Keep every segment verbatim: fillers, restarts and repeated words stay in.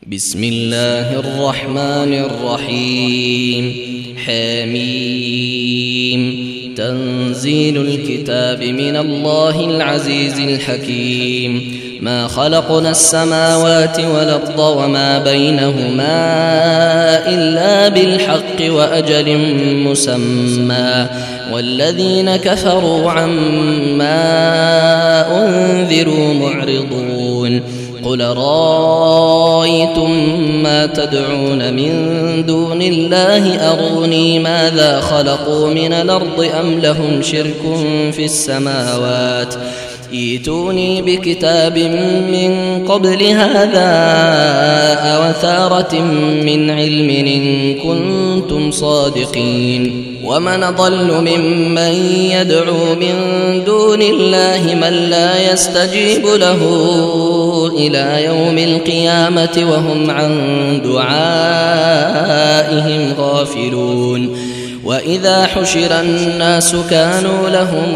بسم الله الرحمن الرحيم. حميم. تنزيل الكتاب من الله العزيز الحكيم. ما خلقنا السماوات والأرض وما بينهما إلا بالحق وأجل مسمى، والذين كفروا عما أنذروا معرضون. قل رأيتم ما تدعون من دون الله أروني ماذا خلقوا من الأرض أم لهم شرك في السماوات، ائتوني بكتاب من قبل هذا أو أثارة من علم إن كنتم صادقين. ومن أضل ممن يدعو من دون الله من لا يستجيب له إلى يوم القيامة وهم عن دعائهم غافلون. وإذا حشر الناس كانوا لهم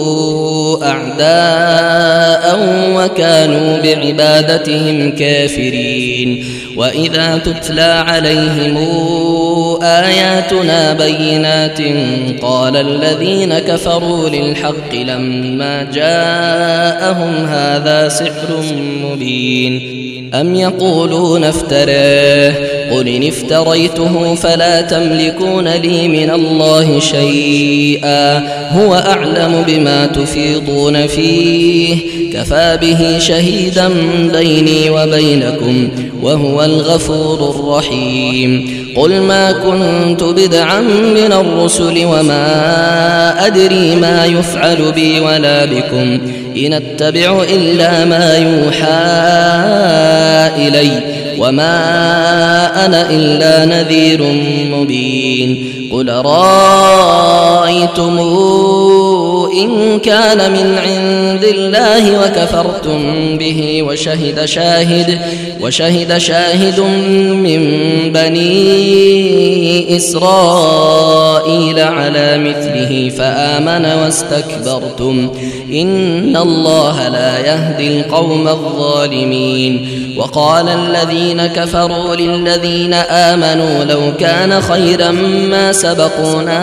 أعداء وكانوا بعبادتهم كافرين. وإذا تتلى عليهم آياتنا بينات قال الذين كفروا للحق لما جاءهم هذا سحر مبين. أم يقولون افتراه قل إن افتريته فلا تملكون لي من الله شيئا هو أعلم بما تفيضون فيه كفى به شهيدا بيني وبينكم وهو الغفور الرحيم. قل ما كنت بدعا من الرسل وما أدري ما يفعل بي ولا بكم إن أتبع إلا ما يوحى إلي وما أنا إلا نذير مبين. قل رأيتم إن كان من عند الله وكفرتم به وشهد شاهد وشهد شاهد من بني إسرائيل على مثله فآمن واستكبرتم إن الله لا يهدي القوم الظالمين. وقال الذين كفروا للذين آمنوا لو كان خيرا ما سبقونا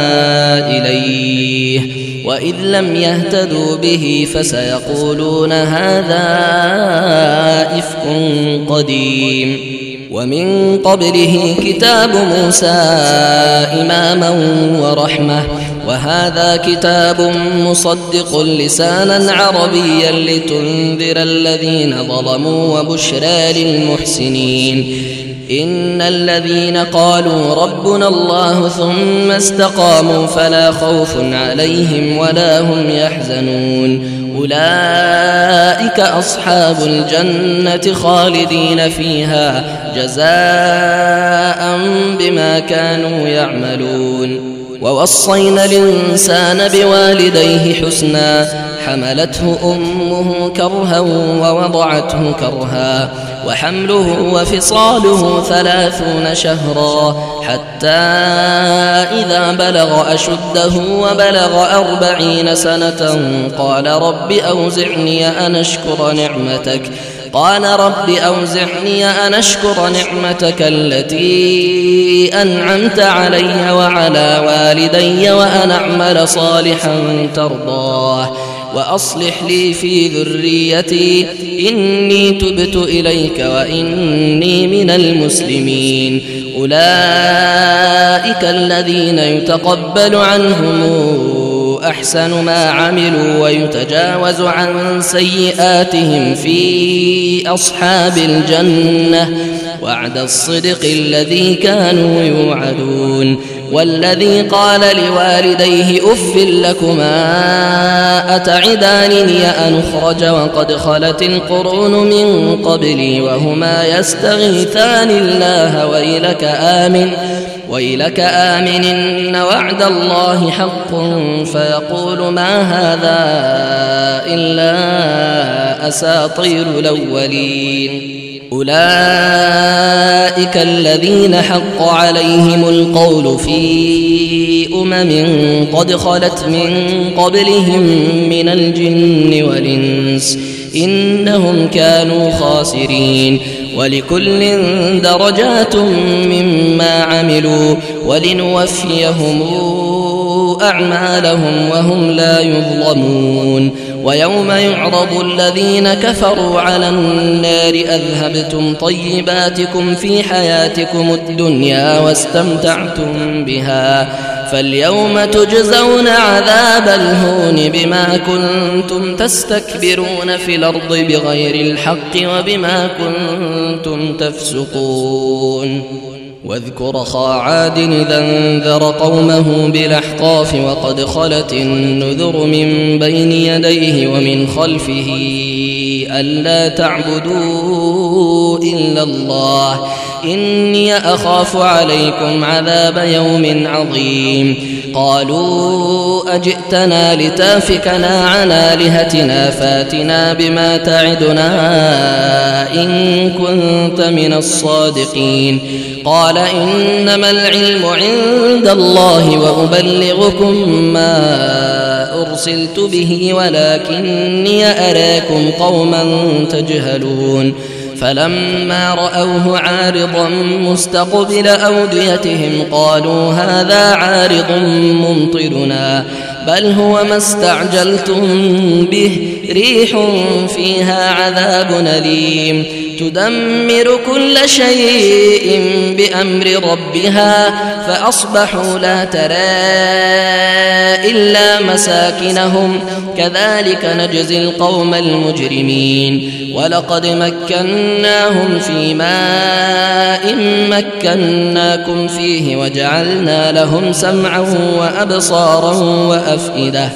إليه وإذ لم يهتدوا به فسيقولون هذا إفك قديم. ومن قبله كتاب موسى إماما ورحمة وهذا كتاب مصدق لسانا عربيا لتنذر الذين ظلموا وبشرى للمحسنين. إن الذين قالوا ربنا الله ثم استقاموا فلا خوف عليهم ولا هم يحزنون أولئك أصحاب الجنة خالدين فيها جزاء بما كانوا يعملون. ووصينا الإنسان بوالديه حسنا حملته أمه كرها ووضعته كرها وحمله وفصاله ثلاثون شهرا حتى إذا بلغ أشده وبلغ أربعين سنة قال رب أوزعني أن أشكر نعمتك قال رب أوزعني أن أشكر نعمتك التي أنعمت علي وعلى والدي وأن أعمل صالحا ترضاه وأصلح لي في ذريتي إني تبت إليك وإني من المسلمين. أولئك الذين يتقبل عنهم أحسن ما عملوا ويتجاوز عن سيئاتهم في أصحاب الجنة وعد الصدق الذي كانوا يوعدون. والذي قال لوالديه أف لكما أتعدانني أن أخرج وقد خلت القرون من قبلي وهما يستغيثان الله ويلك آمن ويلك آمن إن وعد الله حق فيقول ما هذا إلا أساطير الأولين. أولئك الذين حق عليهم القول في أمم قد خلت من قبلهم من الجن والإنس إنهم كانوا خاسرين. ولكل درجات مما عملوا ولنوفيهم أعمالهم وهم لا يظلمون ويوم يعرض الذين كفروا على النار أذهبتم طيباتكم في حياتكم الدنيا واستمتعتم بها فاليوم تجزون عذاب الهون بما كنتم تستكبرون في الأرض بغير الحق وبما كنتم تفسقون واذكر أخا عاد إذا انذر قومه بالأحقاف وقد خلت النذر من بين يديه ومن خلفه ألا تعبدوا إلا الله إني أخاف عليكم عذاب يوم عظيم قالوا أجئتنا لتافكنا عن آلهتنا فاتنا بما تعدنا إن كنت من الصادقين قال إنما العلم عند الله وأبلغكم ما أرسلت به ولكني أراكم قوما تجهلون فلما رأوه عارضا مستقبل أوديتهم قالوا هذا عارض ممطرنا بل هو ما استعجلتم به ريح فيها عذاب أليم تدمر كل شيء بأمر ربها فأصبحوا لا ترى إلا مساكنهم كذلك نجزي القوم المجرمين ولقد مكناهم في ماء مكناكم فيه وجعلنا لهم سمعا وأبصارا وأفئدة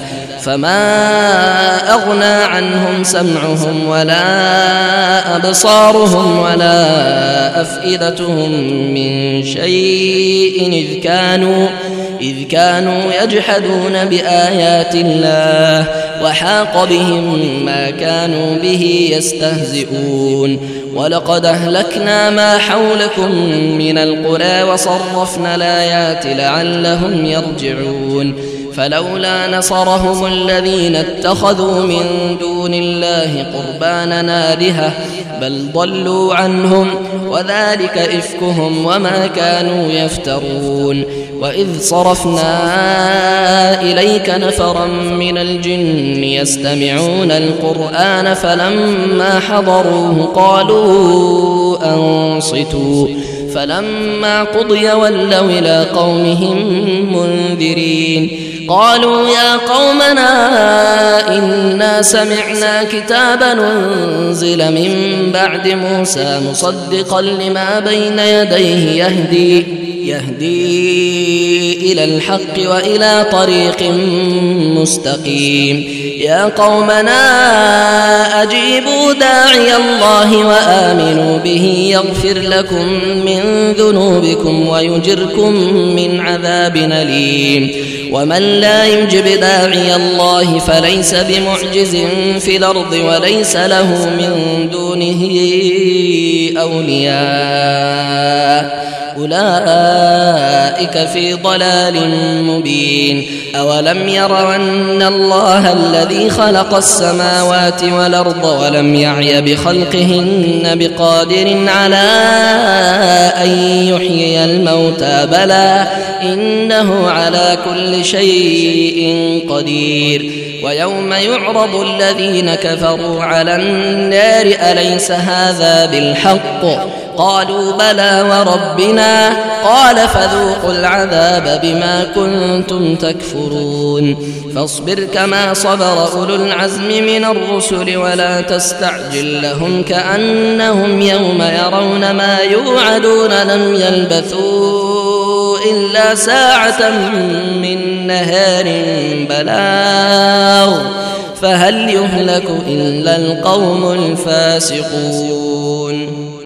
فما أغنى عنهم سمعهم ولا أبصارهم ولا أفئدتهم من شيء إذ كانوا, إذ كانوا يجحدون بآيات الله وحاق بهم ما كانوا به يستهزئون ولقد أهلكنا ما حولكم من القرى وصرفنا الآيات لعلهم يرجعون فلولا نصرهم الذين اتخذوا من دون الله قربانا آلهة بل ضلوا عنهم وذلك إفكهم وما كانوا يفترون وإذ صرفنا إليك نفرا من الجن يستمعون القرآن فلما حضروه قالوا أنصتوا فلما قضي ولوا إلى قومهم منذرين قالوا يا قومنا إنا سمعنا كتابا أنزل من بعد موسى مصدقا لما بين يديه يهدي يهدي إلى الحق وإلى طريق مستقيم يا قومنا أجيبوا داعي الله وآمنوا به يغفر لكم من ذنوبكم ويجركم من عذاب أليم ومن لا يجب داعي الله فليس بمعجز في الأرض وليس له من دونه أولياء أولئك في ضلال مبين أولم يروا أن الله الذي خلق السماوات والأرض ولم يعي بخلقهن بقادر على أن يحيي الموتى بلى إنه على كل شيء قدير ويوم يعرض الذين كفروا على النار أليس هذا بالحق قالوا بلى وربنا قال فذوقوا العذاب بما كنتم تكفرون فاصبر كما صبر أولو العزم من الرسل ولا تستعجل لهم كأنهم يوم يرون ما يوعدون لم يلبثوا إلا ساعة من نهار بلاغ فهل يهلك إلا القوم الفاسقون